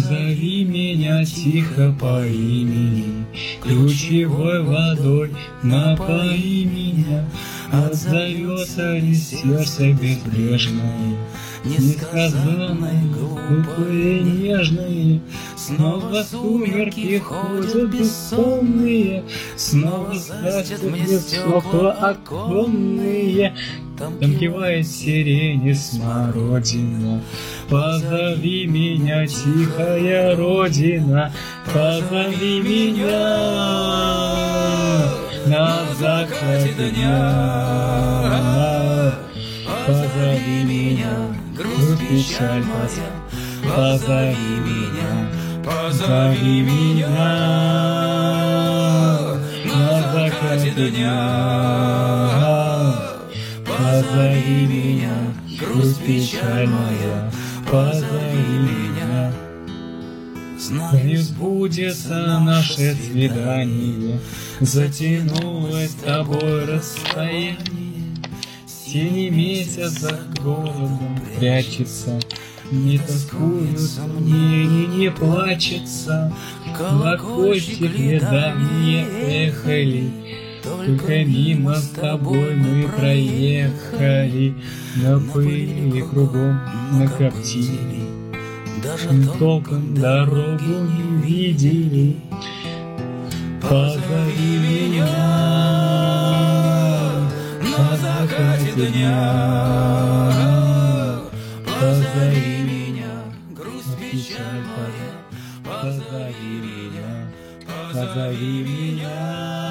Позови меня тихо по имени, ключевой водой напои меня. Отзовется ли сердце безбрежное, несказанное, глупые, нежные? Снова сумерки ходят бессонные, снова гаснут стекла оконные. Там кивает сирени смородина. Позови меня, тихая родина, позови меня на закате дня. Позови меня, грусть, печаль, тоска, позови меня, позови меня на закате дня. Позови меня, грусть печальная, позови меня. Знаю, сбудется наше свидание, затянулось с тобой расстояние. В тени месяца городом прячется, не тоскуют сомнений, не плачется. Колокольчик недавние эхали, только мимо с тобой мы проехали. На пыли кругом накоптили, даже толком дорогу не видели. Позови меня на закате дня. Позови меня, грусть, печаль, позови меня, позови меня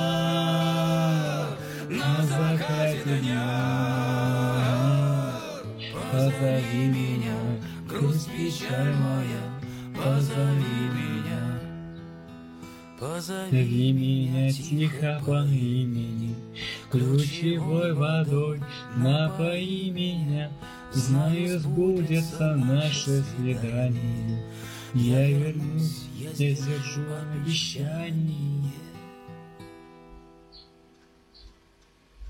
на закате дня. Позови меня, грусть, печаль моя, позови меня. Позови меня тихо по имени, ключевой водой напои меня. Знаю, сбудется наше свидание, я вернусь, я сдержу обещание.